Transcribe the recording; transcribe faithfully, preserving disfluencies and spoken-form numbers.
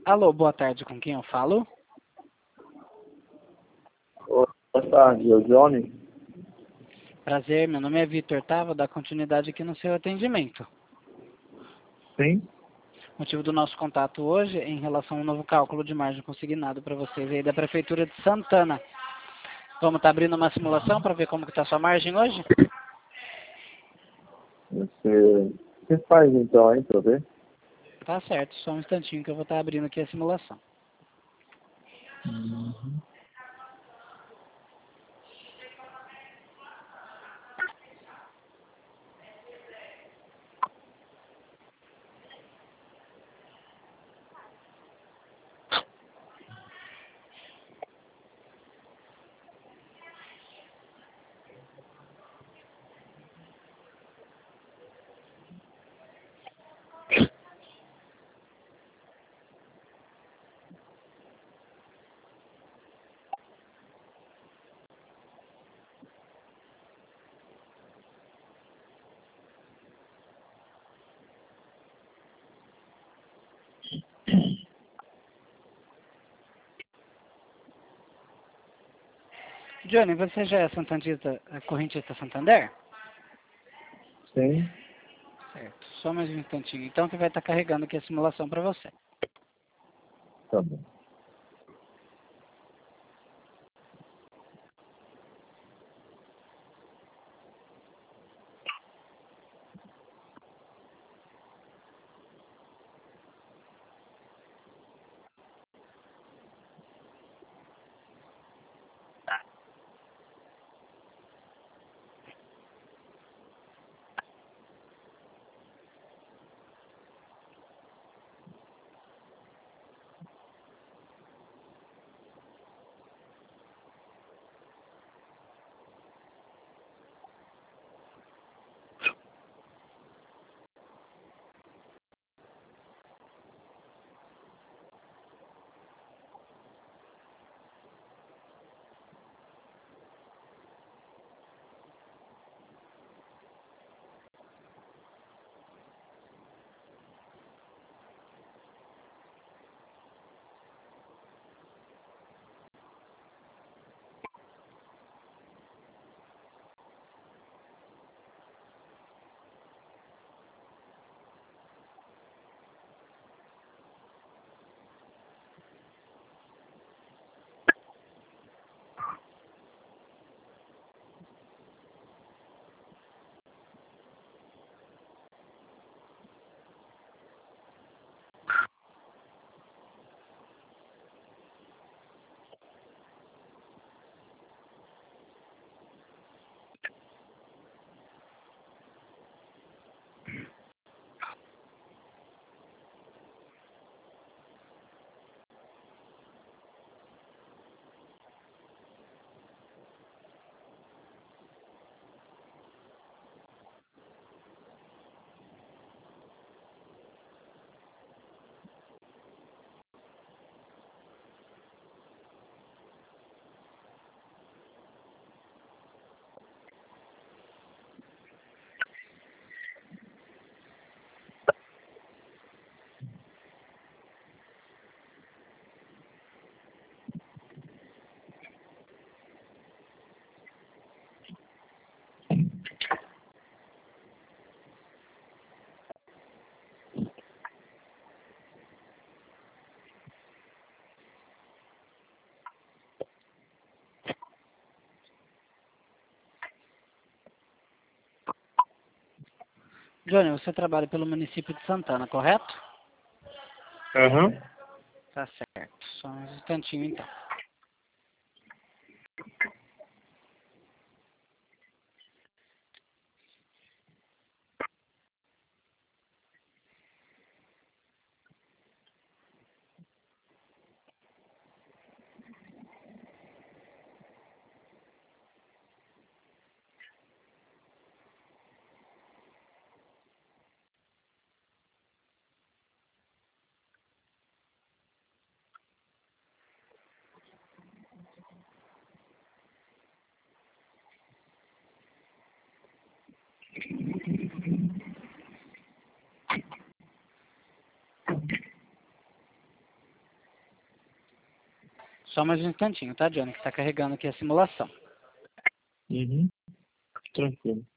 Alô, boa tarde, com quem eu falo? Boa tarde, é o Johnny. Prazer, meu nome é Vitor, tá? Vou dar continuidade aqui no seu atendimento. Sim? O motivo do nosso contato hoje é em relação ao novo cálculo de margem consignado para vocês aí da Prefeitura de Santana. Vamos estar abrindo uma simulação para ver como que está a sua margem hoje? Você, você faz então, hein, pra ver? Tá certo, só um instantinho que eu vou estar abrindo aqui a simulação. Uhum. Johnny, você já é santandista, é correntista Santander? Sim? Certo, só mais um instantinho. Então que vai estar carregando aqui a simulação para você. Tá bom. Johnny, você trabalha pelo município de Santana, correto? Aham. Tá certo, só um instantinho então. Só mais um instantinho, tá, Johnny? Que está carregando aqui a simulação. Uhum. Tranquilo.